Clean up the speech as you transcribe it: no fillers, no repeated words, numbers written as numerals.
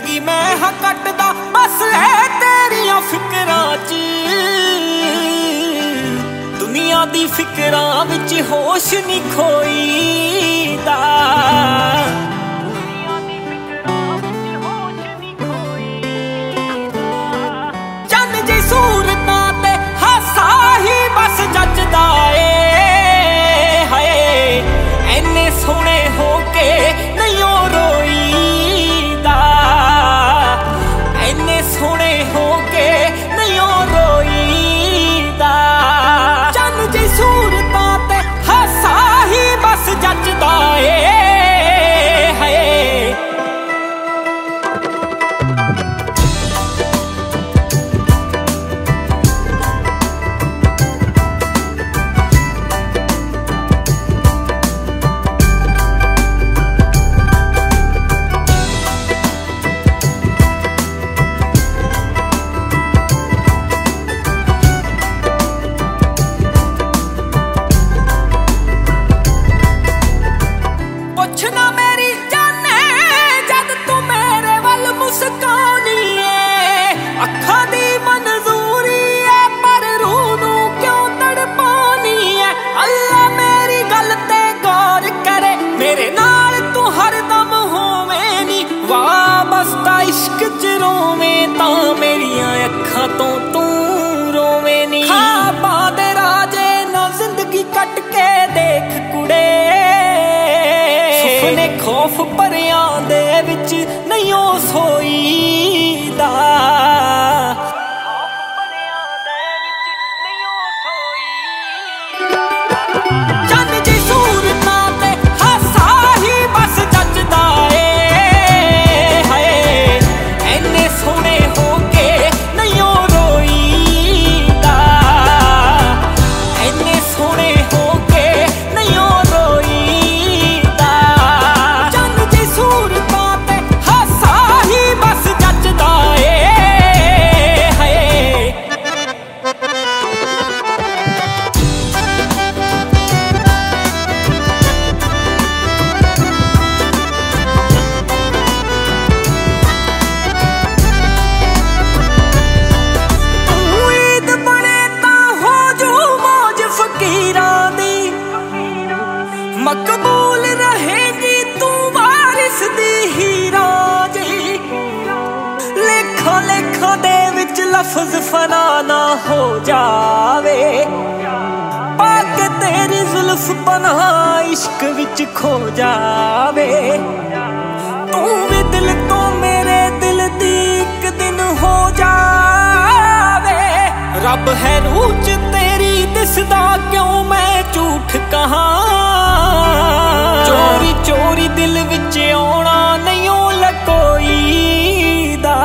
जिंदगी मैं हाँ कटदा बस है तेरिया फिकरां च। दुनिया दी फिकरां विच होश नहीं खोईदा। चन जी सूरतां ते हासा ही बस जचदा ए हाय। इन्ने सोहणे हो के नहीं रोईदा। इन्ने सोहणे हो के नहीं रोईदा। चन जी सूरतां ते हासा ही बस जचदा ए हाय। पुछना मेरी जाने जद तू मेरे वल मुस्कानी है। अखां दी मंजूरी है पर रूह नूं क्यों तड़पानी है। अल्लाह मेरी गल ते गौर करे मेरे नाल तू हरदम होवें नी। वाबस्ता इश्क च रोवें तां मेरियां अखां तो तू रोवें नी। ख्वाबां दे राजे ना जिंदगी कट के देख कुड़े। सुपने खौफ परियां दे विच नहीं ओ सोईदा। चन जी सूरतां ते हासा ही बस जचदा ए हाय। इन्ने सोहणे हो के नहीं ओ रोईदा। इन्ने सोहणे हो के नहीं ओ रोईदा। चन जी सूरतां ते हासा ही बस जचदा ए हाय। उम्मीद बने तां हो जो मौज फकीरां दी। मकबूल रहेगी तू वारिस दी हीरा जी। लेखा लेखा दे विच लफ्ज फना ना हो जावे। पाके तेरी जुल्फ पनाह इश्क विच खो जावे। तू भी दिल तो मेरे दिल दी एक दिन हो जावे। रब है रूह च तेरी दिसदा क्यों मैं झूठ कहां। चोरी चोरी दिल विच आउणा नहीं ओ लकोईदा।